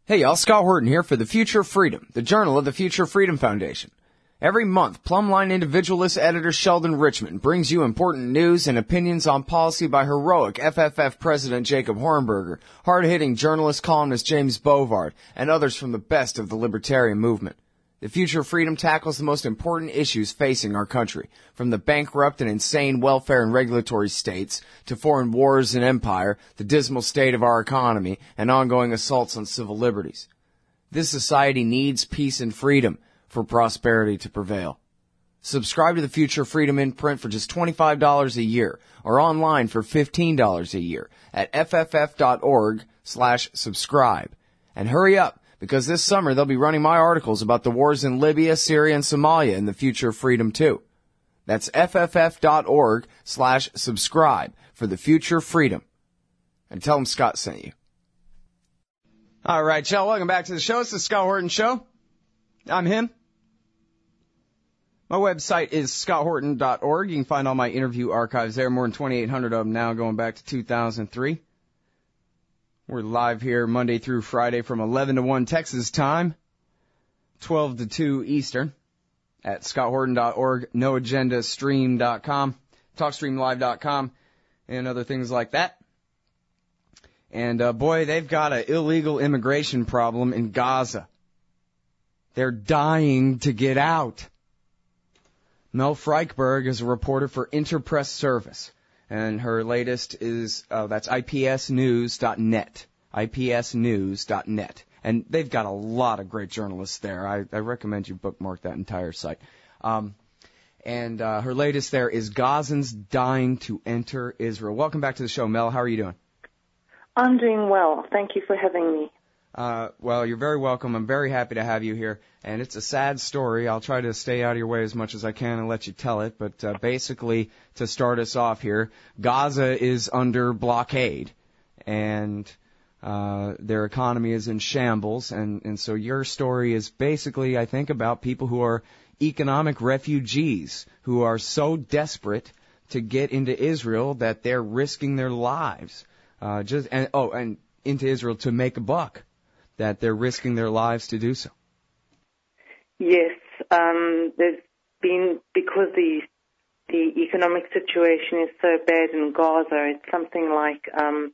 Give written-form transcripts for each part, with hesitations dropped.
Hey y'all, Scott Horton here for The Future of Freedom, the journal of the Future Freedom Foundation. Every month, Plumline individualist editor Sheldon Richmond brings you important news and opinions on policy by heroic FFF President Jacob Hornberger, hard-hitting journalist columnist James Bovard, and others from the best of the libertarian movement. The Future of Freedom tackles the most important issues facing our country, from the bankrupt and insane welfare and regulatory states, to foreign wars and empire, the dismal state of our economy, and ongoing assaults on civil liberties. This society needs peace and freedom for prosperity to prevail. Subscribe to the Future of Freedom in print for just $25 a year, or online for $15 a year at fff.org/subscribe. And hurry up, because this summer they'll be running my articles about the wars in Libya, Syria, and Somalia in the Future of Freedom too. That's fff.org/subscribe for the Future of Freedom. And tell them Scott sent you. All right, y'all, welcome back to the show. It's the Scott Horton Show. I'm him. My website is scotthorton.org. You can find all my interview archives there, more than 2,800 of them now going back to 2003. We're live here Monday through Friday from 11 to 1 Texas time, 12 to 2 Eastern at scotthorton.org, noagendastream.com, talkstreamlive.com, and other things like that. And, boy, they've got an illegal immigration problem in Gaza. They're dying to get out. Mel Freichberg is a reporter for Interpress Service. And her latest is, that's ipsnews.net, ipsnews.net. And they've got a lot of great journalists there. I recommend you bookmark that entire site. And her latest there is Gazans Dying to Enter Israel. Welcome back to the show, Mel. How are you doing? I'm doing well. Thank you for having me. Well, you're very welcome. I'm very happy to have you here. And it's a sad story. I'll try to stay out of your way as much as I can and let you tell it. But basically, to start us off here, Gaza is under blockade. And their economy is in shambles. And so your story is basically, I think, about people who are economic refugees who are so desperate to get into Israel that they're risking their lives. And into Israel to make a buck, that they're risking their lives to do so. Yes, there's been, because the economic situation is so bad in Gaza, it's something like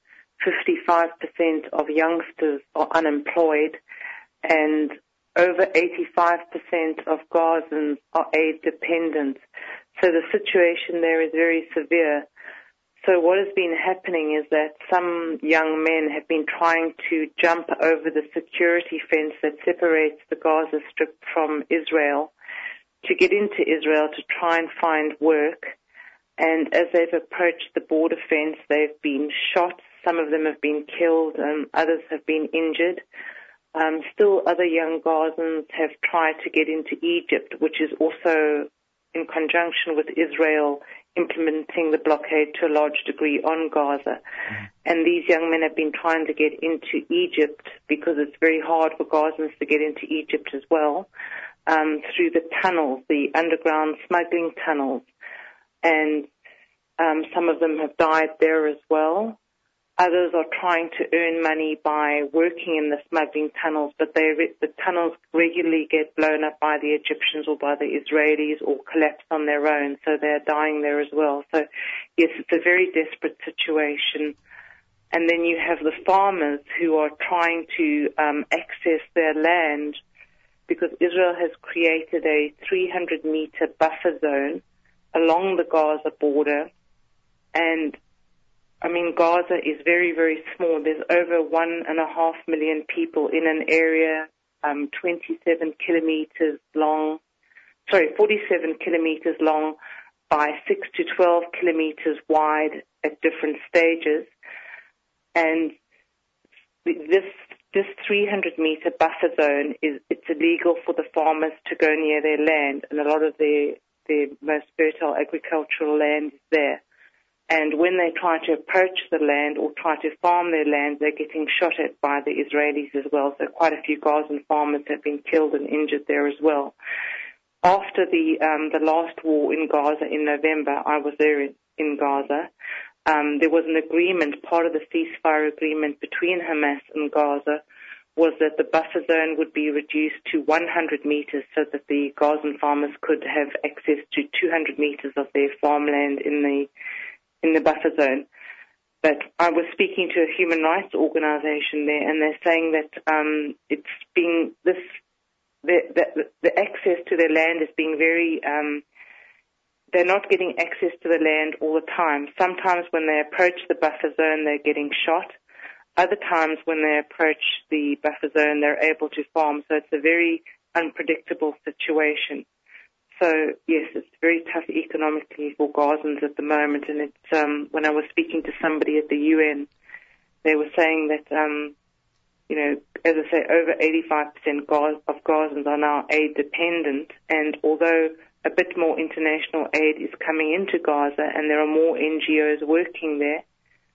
55% of youngsters are unemployed, and over 85% of Gazans are aid dependent. So the situation there is very severe. So what has been happening is that some young men have been trying to jump over the security fence that separates the Gaza Strip from Israel to get into Israel to try and find work. And as they've approached the border fence, they've been shot. Some of them have been killed, and others have been injured. Still, other young Gazans have tried to get into Egypt, which is also in conjunction with Israel implementing the blockade to a large degree on Gaza. And these young men have been trying to get into Egypt because it's very hard for Gazans to get into Egypt as well, through the tunnels, the underground smuggling tunnels. And some of them have died there as well. Others are trying to earn money by working in the smuggling tunnels, but the tunnels regularly get blown up by the Egyptians or by the Israelis or collapse on their own, so they're dying there as well. So, yes, it's a very desperate situation. And then you have the farmers who are trying to access their land because Israel has created a 300-meter buffer zone along the Gaza border. And I mean, Gaza is very, very small. There's over 1.5 million people in an area 47 kilometers long by 6 to 12 kilometers wide at different stages. And this 300-meter buffer zone it's illegal for the farmers to go near their land, and a lot of their most fertile agricultural land is there. And when they try to approach the land or try to farm their land, they're getting shot at by the Israelis as well. So quite a few Gazan farmers have been killed and injured there as well. After the last war in Gaza in November, I was there in Gaza. There was an agreement, part of the ceasefire agreement between Hamas and Gaza, was that the buffer zone would be reduced to 100 meters so that the Gazan farmers could have access to 200 meters of their farmland in the buffer zone. But I was speaking to a human rights organization there, and they're saying that the access to their land is being very, they're not getting access to the land all the time. Sometimes when they approach the buffer zone, they're getting shot. Other times when they approach the buffer zone, they're able to farm. So it's a very unpredictable situation. So, yes, it's very tough economically for Gazans at the moment. And it's when I was speaking to somebody at the UN, they were saying that, as I say, over 85% of Gazans are now aid dependent. And although a bit more international aid is coming into Gaza and there are more NGOs working there,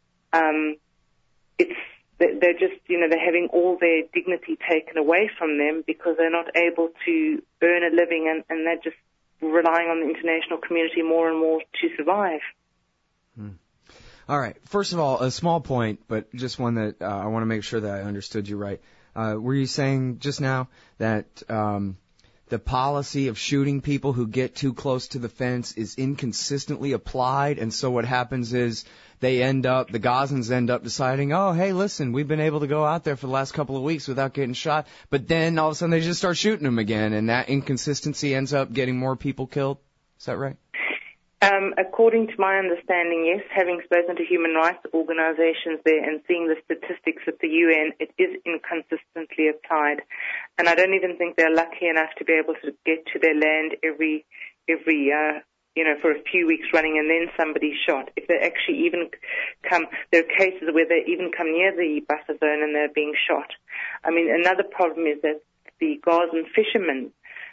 they're just, they're having all their dignity taken away from them because they're not able to earn a living and they're just relying on the international community more and more to survive. All right. First of all, a small point, but just one that I want to make sure that I understood you right. Were you saying just now that the policy of shooting people who get too close to the fence is inconsistently applied, and so what happens is the Gazans end up deciding, oh, hey, listen, we've been able to go out there for the last couple of weeks without getting shot, but then all of a sudden they just start shooting them again, and that inconsistency ends up getting more people killed? Is that right? According to my understanding, yes, having spoken to human rights organizations there and seeing the statistics at the UN, it is inconsistently applied. And I don't even think they're lucky enough to be able to get to their land every for a few weeks running and then somebody's shot. If they actually even come, there are cases where they even come near the buffer zone and they're being shot. I mean, another problem is that the Gazan fishermen,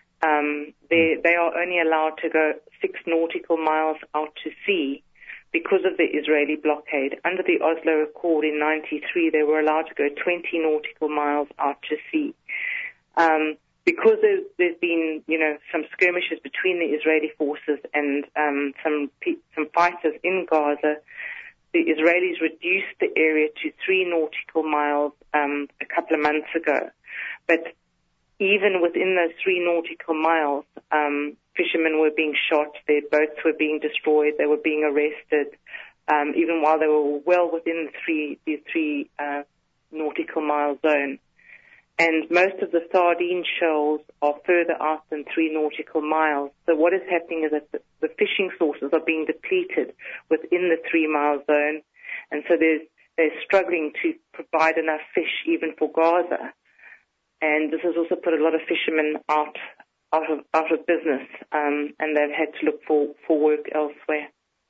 they are only allowed to go 6 nautical miles out to sea because of the Israeli blockade. Under the Oslo Accord in 1993, they were allowed to go 20 nautical miles out to sea. Because there's been, some skirmishes between the Israeli forces and some fighters in Gaza, the Israelis reduced the area to 3 nautical miles a couple of months ago. But even within those 3 nautical miles, fishermen were being shot, their boats were being destroyed, they were being arrested, even while they were well within the 3 nautical mile zone. And most of the sardine shoals are further out than 3 nautical miles. So what is happening is that the fishing sources are being depleted within the 3 mile zone. And so they're struggling to provide enough fish even for Gaza. And this has also put a lot of fishermen out of business, and they've had to look for work elsewhere.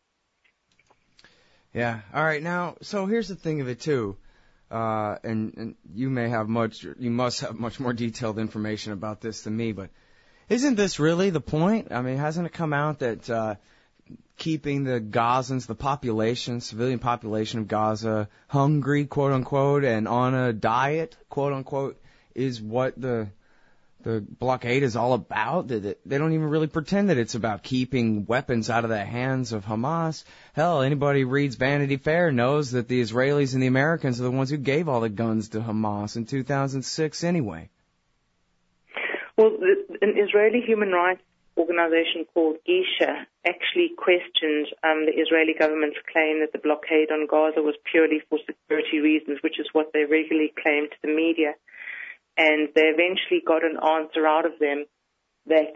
Yeah. All right. Now, so here's the thing of it too. And you must have much more detailed information about this than me, but isn't this really the point? I mean, hasn't it come out that keeping the Gazans, the population, civilian population of Gaza, hungry, quote unquote, and on a diet, quote unquote, is what the blockade is all about? They don't even really pretend that it's about keeping weapons out of the hands of Hamas. Hell, anybody who reads Vanity Fair knows that the Israelis and the Americans are the ones who gave all the guns to Hamas in 2006 anyway. Well, an Israeli human rights organization called Gisha actually questioned the Israeli government's claim that the blockade on Gaza was purely for security reasons, which is what they regularly claim to the media. And they eventually got an answer out of them that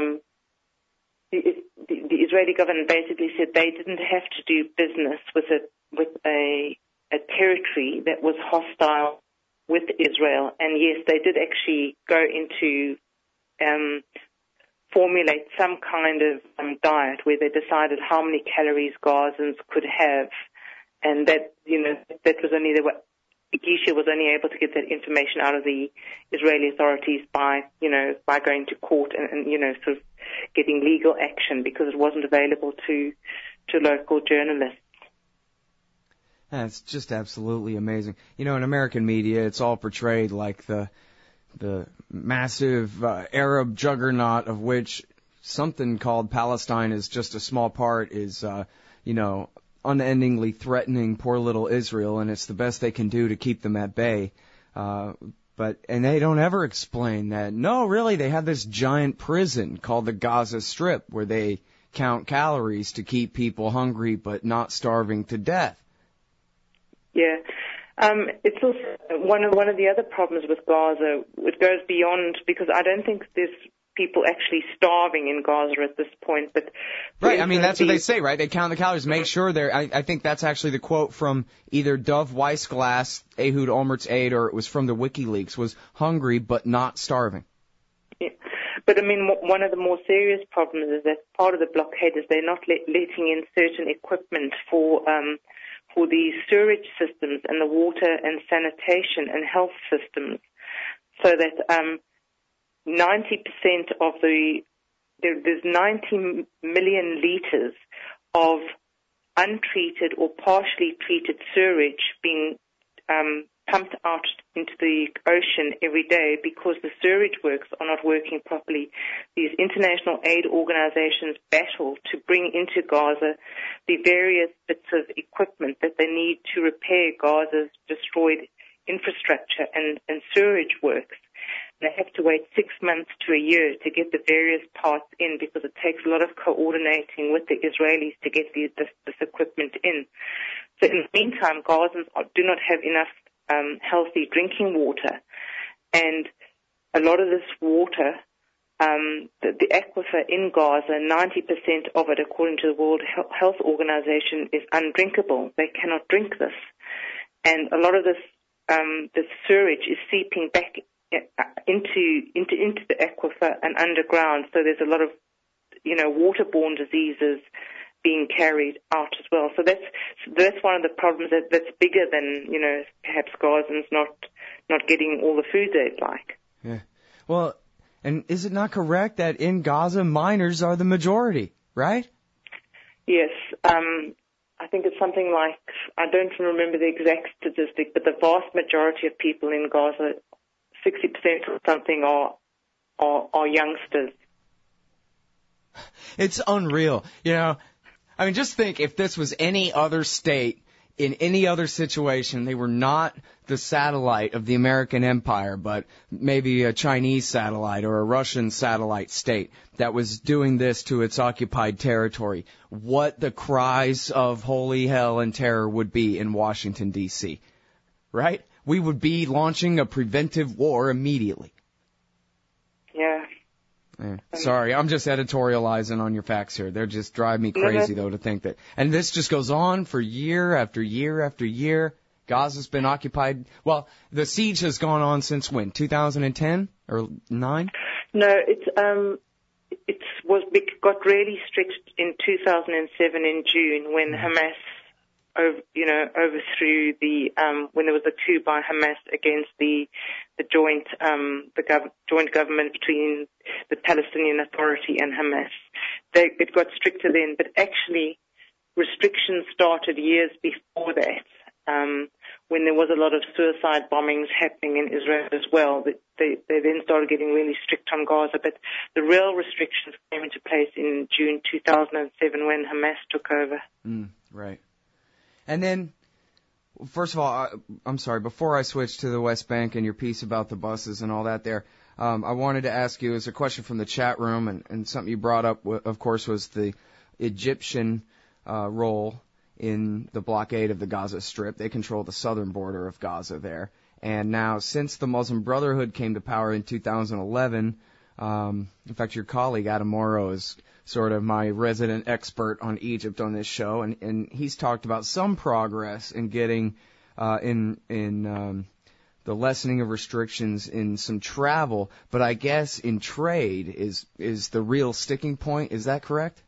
the Israeli government basically said they didn't have to do business with a territory that was hostile with Israel. And yes, they did actually go into formulate some kind of diet where they decided how many calories Gazans could have, and that that was only Gisha was only able to get that information out of the Israeli authorities by going to court and sort of getting legal action because it wasn't available to local journalists. That's just absolutely amazing. In American media, it's all portrayed like the massive Arab juggernaut of which something called Palestine is just a small part is, unendingly threatening poor little Israel, and it's the best they can do to keep them at bay. And they don't ever explain that. No, really, they have this giant prison called the Gaza Strip where they count calories to keep people hungry but not starving to death. Yeah. It's also one of the other problems with Gaza. It goes beyond, because I don't think there's people actually starving in Gaza at this point. But right, I mean, that's what they say, right? They count the calories, make sure they're. I think that's actually the quote from either Dov Weissglass, Ehud Olmert's aide, or it was from the WikiLeaks, was hungry but not starving. Yeah. But I mean, one of the more serious problems is that part of the blockade is they're not letting in certain equipment for the sewage systems and the water and sanitation and health systems, so that 90% of there's 90 million liters of untreated or partially treated sewage being pumped out into the ocean every day because the sewage works are not working properly. These international aid organizations battle to bring into Gaza the various bits of equipment that they need to repair Gaza's destroyed infrastructure and sewage works. They have to wait 6 months to a year to get the various parts in because it takes a lot of coordinating with the Israelis to get this equipment in. So in the meantime, Gazans do not have enough healthy drinking water, and a lot of this water, the aquifer in Gaza, 90% of it, according to the World Health Organization, is undrinkable. They cannot drink this, and a lot of this sewage is seeping back into the aquifer and underground. So there's a lot of waterborne diseases being carried out as well. So that's one of the problems that's bigger than perhaps Gazans not getting all the food they'd like. Yeah. Well, and is it not correct that in Gaza minors are the majority, right? Yes. I think it's something like, I don't remember the exact statistic, but the vast majority of people in Gaza, 60% or something, are youngsters. It's unreal. I mean, just think if this was any other state in any other situation, they were not the satellite of the American empire, but maybe a Chinese satellite or a Russian satellite state that was doing this to its occupied territory, what the cries of holy hell and terror would be in Washington, D.C., right? We would be launching a preventive war immediately. Yeah. Sorry, I'm just editorializing on your facts here. They're just driving me crazy, though, to think that. And this just goes on for year after year after year. Gaza's been occupied. Well, the siege has gone on since when? 2010 or 9? No, it got really strict in 2007 in June when Hamas overthrew when there was a coup by Hamas against the joint government between the Palestinian Authority and Hamas. It got stricter then, but actually restrictions started years before that, when there was a lot of suicide bombings happening in Israel as well. They then started getting really strict on Gaza, but the real restrictions came into place in June 2007 when Hamas took over. Right. And then, first of all, I'm sorry, before I switch to the West Bank and your piece about the buses and all that there, I wanted to ask you, as a question from the chat room, and something you brought up, of course, was the Egyptian role in the blockade of the Gaza Strip. They control the southern border of Gaza there. And now, since the Muslim Brotherhood came to power in 2011, in fact, your colleague, Adam Morrow, is sort of my resident expert on Egypt on this show, and he's talked about some progress in getting in the lessening of restrictions in some travel, but I guess in trade is the real sticking point. Is that correct?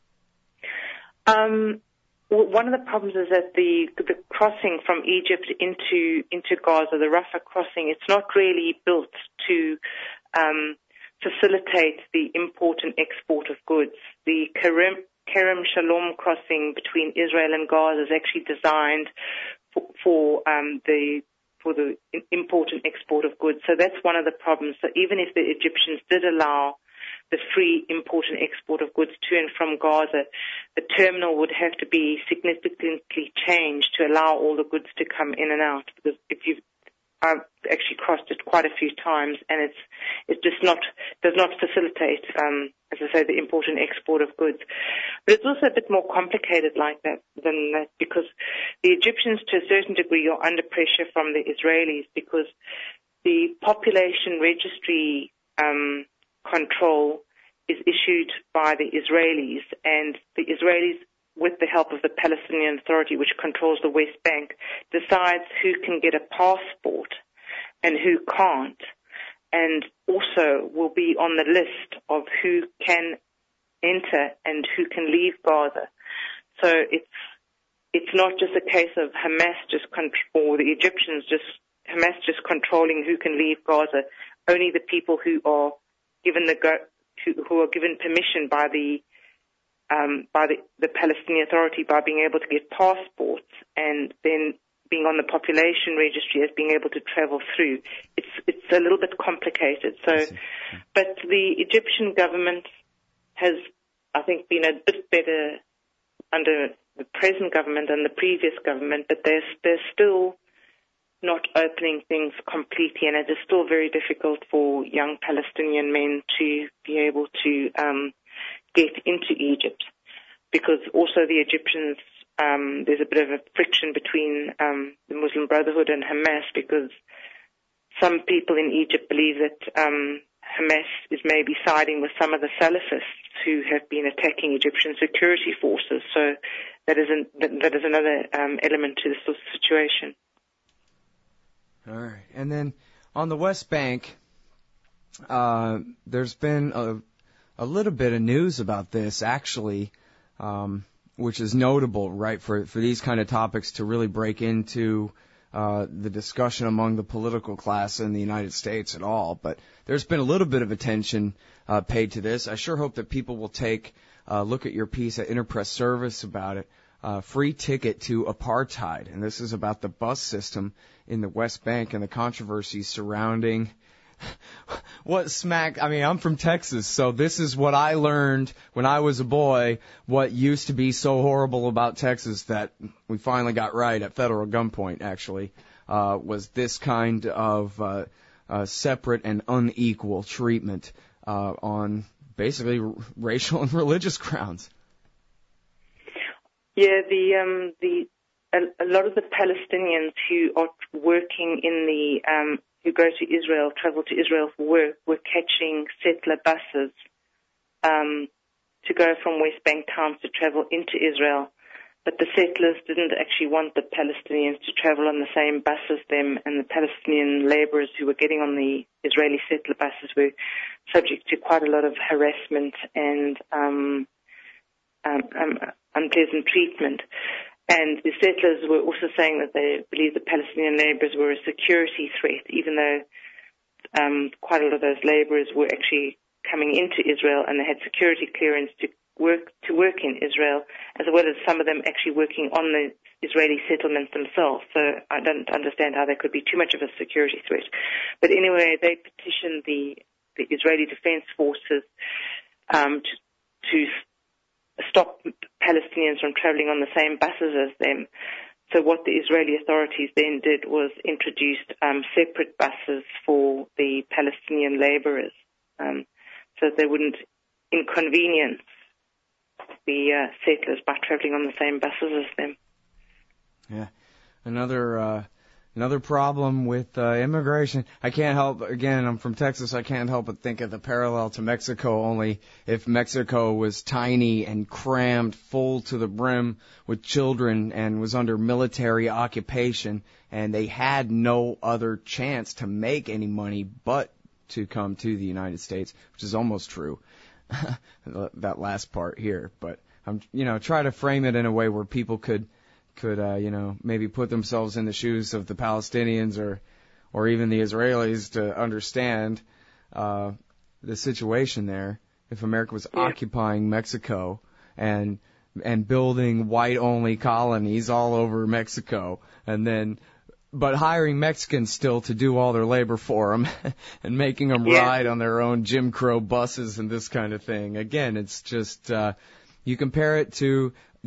One of the problems is that the crossing from Egypt into Gaza, the Rafah crossing, it's not really built to facilitate the import and export of goods. The Kerem Shalom crossing between Israel and Gaza is actually designed for the import and export of goods. So that's one of the problems. So even if the Egyptians did allow the free import and export of goods to and from Gaza, the terminal would have to be significantly changed to allow all the goods to come in and out. Because if I've actually crossed it quite a few times, and it just does not facilitate, as I say, the import and export of goods. But it's also a bit more complicated than that, because the Egyptians, to a certain degree, are under pressure from the Israelis, because the population registry control is issued by the Israelis, and the Israelis, with the help of the Palestinian Authority, which controls the West Bank, decides who can get a passport and who can't, and also will be on the list of who can enter and who can leave Gaza. So it's not just a case of Hamas or the Egyptians Hamas just controlling who can leave Gaza. Only the people who are given who are given permission by the Palestinian Authority, by being able to get passports and then being on the population registry as being able to travel through. It's a little bit complicated. So, but the Egyptian government has, I think, been a bit better under the present government and the previous government, but they're still not opening things completely, and it is still very difficult for young Palestinian men to be able to get into Egypt, because also the Egyptians, there's a bit of a friction between the Muslim Brotherhood and Hamas, because some people in Egypt believe that Hamas is maybe siding with some of the Salafists who have been attacking Egyptian security forces. So that is another element to this situation. All right. And then on the West Bank, there's been a little bit of news about this, actually, which is notable, right, for these kind of topics to really break into the discussion among the political class in the United States at all. But there's been a little bit of attention paid to this. I sure hope that people will take a look at your piece at Interpress Service about it. Free ticket to apartheid. And this is about the bus system in the West Bank and the controversies surrounding I'm from Texas, so this is what I learned when I was a boy, what used to be so horrible about Texas that we finally got right at federal gunpoint, actually, was this kind of separate and unequal treatment on basically racial and religious grounds. Yeah, a lot of the Palestinians who are working who go to Israel, travel to Israel for work, were catching settler buses to go from West Bank towns to travel into Israel. But the settlers didn't actually want the Palestinians to travel on the same bus as them, and the Palestinian laborers who were getting on the Israeli settler buses were subject to quite a lot of harassment and unpleasant treatment. And the settlers were also saying that they believed the Palestinian laborers were a security threat, even though quite a lot of those laborers were actually coming into Israel and they had security clearance to work in Israel, as well as some of them actually working on the Israeli settlements themselves. So I don't understand how they could be too much of a security threat. But anyway, they petitioned the Israeli Defense Forces to stop Palestinians from traveling on the same buses as them. So what the Israeli authorities then did was introduced separate buses for the Palestinian laborers, so that they wouldn't inconvenience the settlers by traveling on the same buses as them. Yeah, another problem with immigration. I can't help, again, I'm from Texas, I can't help but think of the parallel to Mexico, only if Mexico was tiny and crammed full to the brim with children and was under military occupation, and they had no other chance to make any money but to come to the United States, which is almost true, that last part here. But I'm, try to frame it in a way where people could maybe put themselves in the shoes of the Palestinians or even the Israelis to understand the situation there. If America was occupying Mexico and building white-only colonies all over Mexico, but hiring Mexicans still to do all their labor for them and making them ride on their own Jim Crow buses and this kind of thing. Again, it's just you compare it to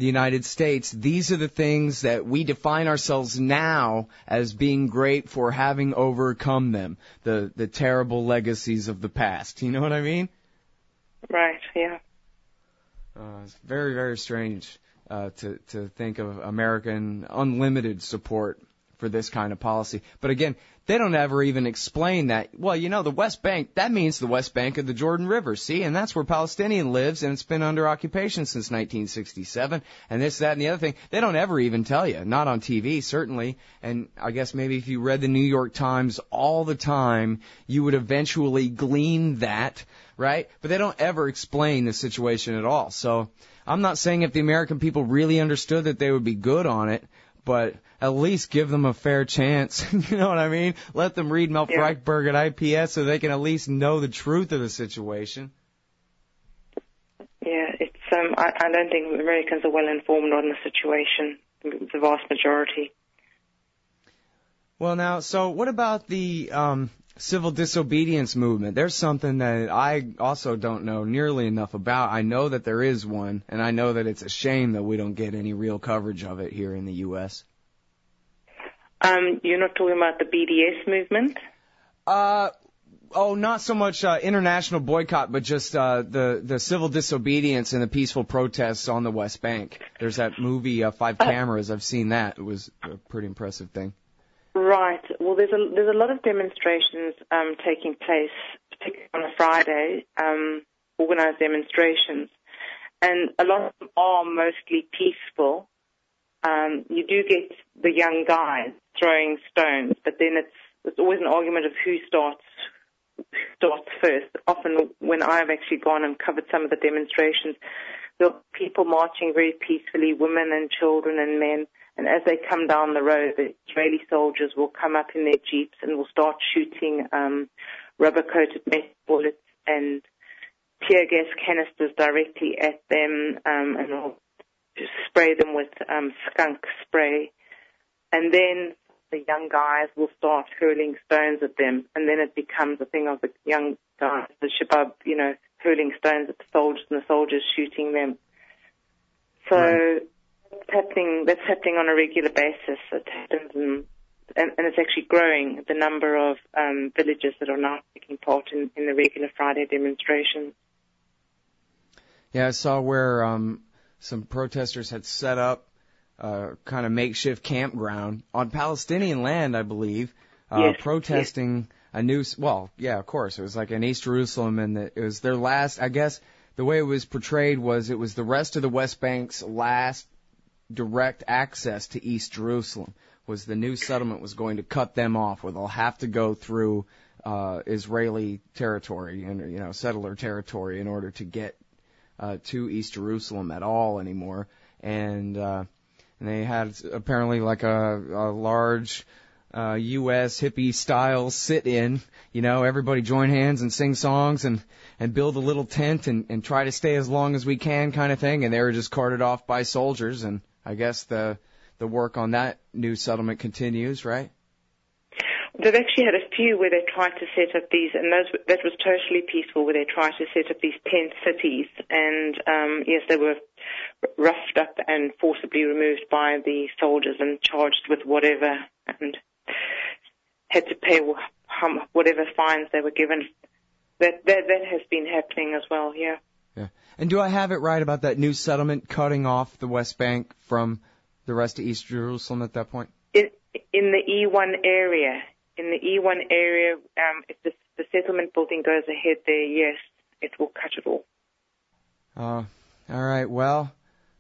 the United States, these are the things that we define ourselves now as being great for having overcome them, the terrible legacies of the past. You know what I mean? Right, yeah. It's very, very strange to think of American unlimited support for this kind of policy. But again, they don't ever even explain that. Well, you know, the West Bank, that means the West Bank of the Jordan River, see? And that's where Palestinian lives, and it's been under occupation since 1967. And this, that, and the other thing, they don't ever even tell you. Not on TV, certainly. And I guess maybe if you read the New York Times all the time, you would eventually glean that, right? But they don't ever explain the situation at all. So I'm not saying if the American people really understood that they would be good on it, but at least give them a fair chance. You know what I mean? Let them read Mel Freichberg at IPS so they can at least know the truth of the situation. Yeah, it's I don't think Americans are well informed on the situation, the vast majority. Well, now, so what about the civil disobedience movement? There's something that I also don't know nearly enough about. I know that there is one, and I know that it's a shame that we don't get any real coverage of it here in the U.S. You're not talking about the BDS movement? Not so much international boycott, but just the civil disobedience and the peaceful protests on the West Bank. There's that movie, Five Cameras. I've seen that. It was a pretty impressive thing. Right. Well, there's a lot of demonstrations taking place, particularly on a Friday, organized demonstrations, and a lot of them are mostly peaceful. You do get the young guys throwing stones, but then it's always an argument of who starts first. Often when I've actually gone and covered some of the demonstrations, there are people marching very peacefully, women and children and men, and as they come down the road, the Israeli soldiers will come up in their jeeps and will start shooting rubber-coated metal bullets and tear gas canisters directly at them, and will spray them with skunk spray. And then the young guys will start hurling stones at them, and then it becomes a thing of the young guys, the Shabab, hurling stones at the soldiers and the soldiers shooting them. So right. That's happening on a regular basis. It happens, and it's actually growing, the number of villages that are now taking part in the regular Friday demonstrations. Yeah, I saw where some protesters had set up kind of makeshift campground on Palestinian land, I believe, yes, protesting a new, of course, it was like in East Jerusalem, and it was their last, I guess, the way it was portrayed was it was the rest of the West Bank's last direct access to East Jerusalem, was the new settlement was going to cut them off, where they'll have to go through Israeli territory and, settler territory in order to get to East Jerusalem at all anymore. And they had apparently like a large U.S. hippie-style sit-in, everybody join hands and sing songs and build a little tent and try to stay as long as we can kind of thing. And they were just carted off by soldiers. And I guess the work on that new settlement continues, right? They've actually had a few where they tried to set up these, and that was totally peaceful, where they tried to set up these tent cities. And, yes, they were roughed up and forcibly removed by the soldiers and charged with whatever, and had to pay whatever fines they were given. That has been happening as well, yeah. Yeah. And do I have it right about that new settlement cutting off the West Bank from the rest of East Jerusalem at that point? In the E1 area. In the E1 area, if the settlement building goes ahead there, yes, it will cut it off. All right. Well,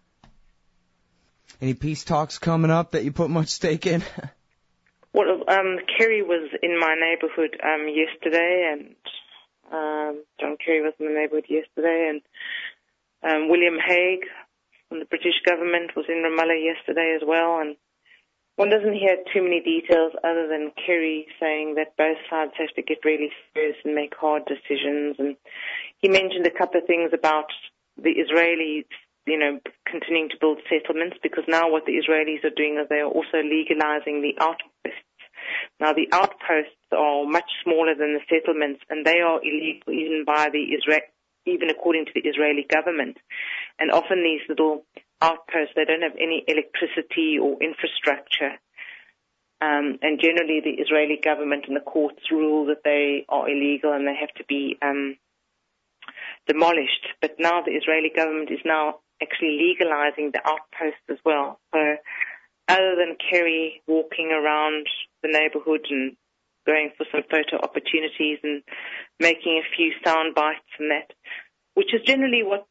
any peace talks coming up that you put much stake in? Well, Kerry was in my neighborhood yesterday, and John Kerry was in the neighborhood yesterday, and William Hague from the British government was in Ramallah yesterday as well, and one doesn't hear too many details other than Kerry saying that both sides have to get really serious and make hard decisions. And he mentioned a couple of things about the Israelis, continuing to build settlements, because now what the Israelis are doing is they are also legalizing the outposts. Now, the outposts are much smaller than the settlements, and they are illegal even according to the Israeli government. And often these little outposts. They don't have any electricity or infrastructure. And generally the Israeli government and the courts rule that they are illegal and they have to be demolished. But now the Israeli government is now actually legalizing the outposts as well. So other than Kerry walking around the neighborhood and going for some photo opportunities and making a few sound bites and that, which is generally what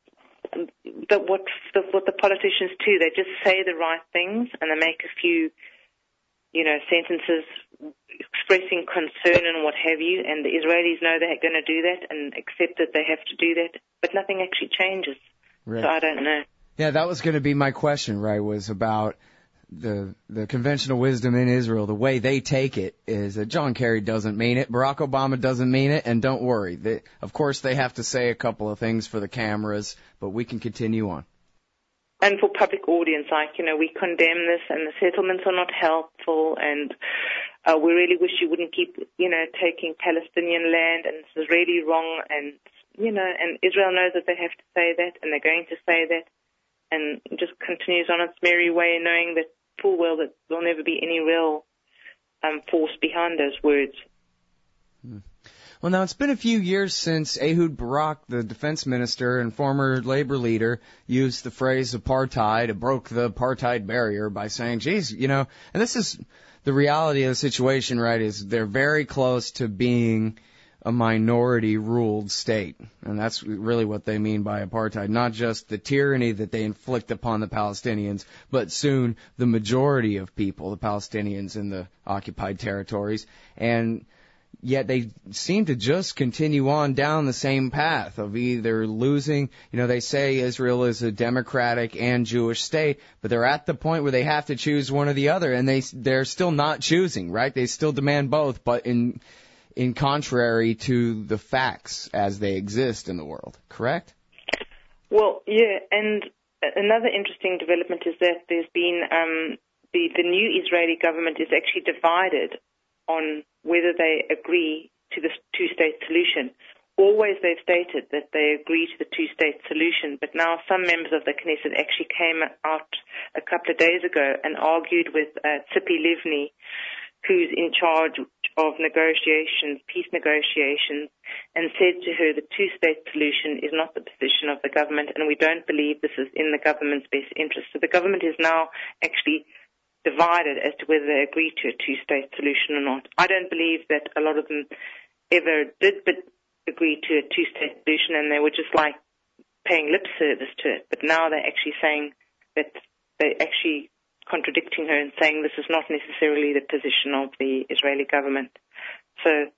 the politicians do. They just say the right things and they make a few, sentences expressing concern and what have you, and the Israelis know they're going to do that and accept that they have to do that, but nothing actually changes. Right. So I don't know. Yeah, that was going to be my question, right, was about the conventional wisdom in Israel. The way they take it is that John Kerry doesn't mean it, Barack Obama doesn't mean it, and don't worry. Of course, they have to say a couple of things for the cameras, but we can continue on. And for public audience, we condemn this, and the settlements are not helpful, and we really wish you wouldn't keep, taking Palestinian land, and this is really wrong, and, and Israel knows that they have to say that, and they're going to say that, and it just continues on its merry way, knowing that full well that there'll never be any real force behind those words. Well, now, it's been a few years since Ehud Barak, the defense minister and former labor leader, used the phrase apartheid, broke the apartheid barrier by saying, geez, and this is the reality of the situation, right, is they're very close to being a minority-ruled state. And that's really what they mean by apartheid, not just the tyranny that they inflict upon the Palestinians, but soon the majority of people, the Palestinians in the occupied territories. And yet they seem to just continue on down the same path of either losing, they say Israel is a democratic and Jewish state, but they're at the point where they have to choose one or the other, and they're still not choosing, right? They still demand both, but in contrary to the facts as they exist in the world, correct? Well, yeah, and another interesting development is that there's been the new Israeli government is actually divided on whether they agree to the two-state solution. Always they've stated that they agree to the two-state solution, but now some members of the Knesset actually came out a couple of days ago and argued with Tzipi Livni, who's in charge of negotiations, peace negotiations, and said to her the two-state solution is not the position of the government, and we don't believe this is in the government's best interest. So the government is now actually divided as to whether they agree to a two-state solution or not. I don't believe that a lot of them ever did agree to a two-state solution, and they were just like paying lip service to it. But now they're actually saying that they're actually contradicting her and saying this is not necessarily the position of the Israeli government. So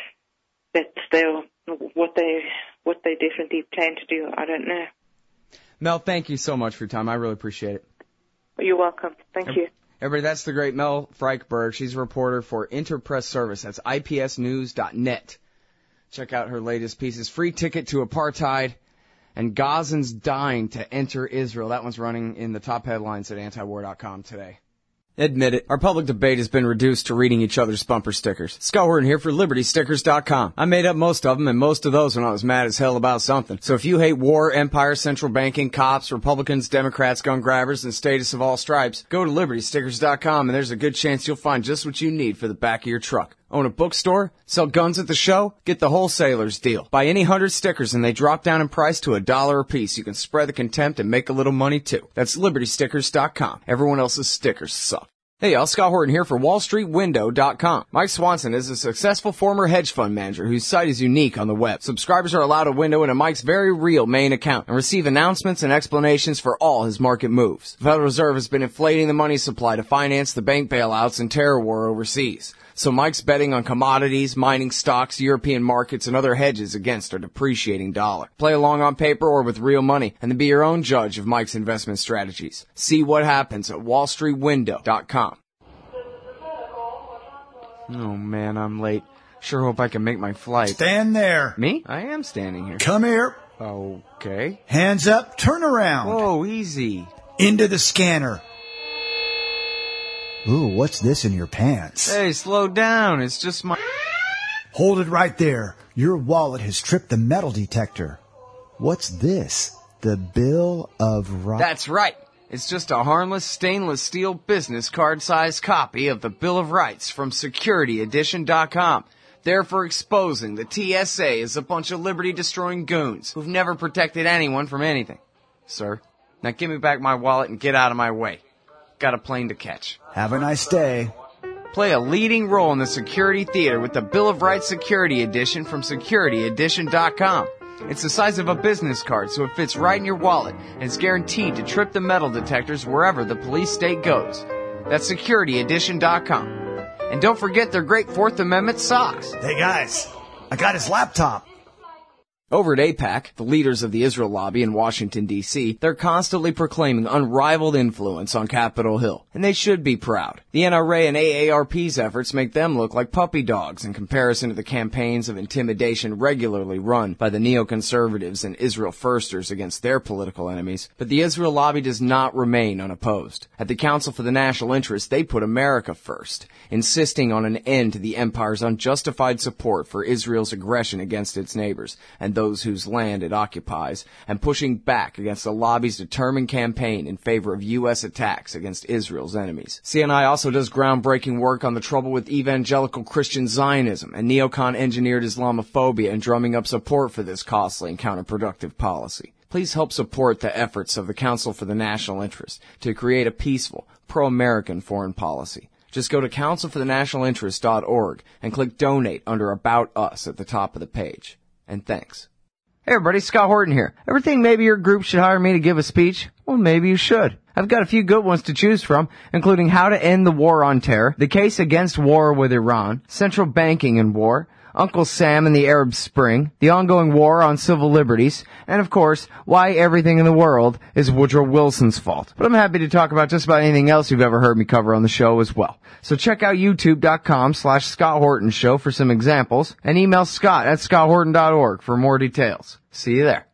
that's what they definitely plan to do. I don't know. Mel, thank you so much for your time. I really appreciate it. You're welcome. Thank you. Everybody, that's the great Mel Freichberg. She's a reporter for Interpress Service. That's ipsnews.net. Check out her latest pieces. Free ticket to apartheid and Gazans dying to enter Israel. That one's running in the top headlines at antiwar.com today. Admit it, our public debate has been reduced to reading each other's bumper stickers. Scott Horton here for LibertyStickers.com. I made up most of them, and most of those when I was mad as hell about something. So if you hate war, empire, central banking, cops, Republicans, Democrats, gun grabbers, and status of all stripes, go to LibertyStickers.com, and there's a good chance you'll find just what you need for the back of your truck. Own a bookstore? Sell guns at the show? Get the wholesaler's deal. Buy any 100 stickers and they drop down in price to $1 a piece. You can spread the contempt and make a little money too. That's LibertyStickers.com. Everyone else's stickers suck. Hey y'all, Scott Horton here for WallStreetWindow.com. Mike Swanson is a successful former hedge fund manager whose site is unique on the web. Subscribers are allowed a window into Mike's very real main account and receive announcements and explanations for all his market moves. The Federal Reserve has been inflating the money supply to finance the bank bailouts and terror war overseas. So Mike's betting on commodities, mining stocks, European markets, and other hedges against a depreciating dollar. Play along on paper or with real money, and then be your own judge of Mike's investment strategies. See what happens at WallStreetWindow.com. Oh man, I'm late. Sure hope I can make my flight. Stand there. Me? I am standing here. Come here. Okay. Hands up, turn around. Whoa, easy. Into the scanner. Ooh, what's this in your pants? Hey, slow down. It's just my... Hold it right there. Your wallet has tripped the metal detector. What's this? The Bill of Rights? That's right. It's just a harmless stainless steel business card-sized copy of the Bill of Rights from SecurityEdition.com. Therefore exposing the TSA as a bunch of liberty-destroying goons who've never protected anyone from anything. Sir, now give me back my wallet and get out of my way. Got a plane to catch. Have a nice day. Play a leading role in the security theater with the Bill of Rights Security Edition from SecurityEdition.com. It's the size of a business card, so it fits right in your wallet, and it's guaranteed to trip the metal detectors wherever the police state goes. That's SecurityEdition.com. And don't forget their great Fourth Amendment socks. Hey guys, I got his laptop. Over at AIPAC, the leaders of the Israel lobby in Washington, D.C., they're constantly proclaiming unrivaled influence on Capitol Hill, and they should be proud. The NRA and AARP's efforts make them look like puppy dogs in comparison to the campaigns of intimidation regularly run by the neoconservatives and Israel firsters against their political enemies. But the Israel lobby does not remain unopposed. At the Council for the National Interest, they put America first, insisting on an end to the empire's unjustified support for Israel's aggression against its neighbors and those whose land it occupies, and pushing back against the lobby's determined campaign in favor of U.S. attacks against Israel's enemies. CNI also does groundbreaking work on the trouble with evangelical Christian Zionism and neocon-engineered Islamophobia and drumming up support for this costly and counterproductive policy. Please help support the efforts of the Council for the National Interest to create a peaceful, pro-American foreign policy. Just go to councilforthenationalinterest.org and click Donate under About Us at the top of the page. And thanks. Hey everybody, Scott Horton here. Ever think maybe your group should hire me to give a speech? Well, maybe you should. I've got a few good ones to choose from, including How to End the War on Terror, The Case Against War with Iran, Central Banking in War, Uncle Sam and the Arab Spring, the ongoing war on civil liberties, and of course, why everything in the world is Woodrow Wilson's fault. But I'm happy to talk about just about anything else you've ever heard me cover on the show as well. So check out youtube.com/Scott Horton Show for some examples, and email Scott at scotthorton.org for more details. See you there.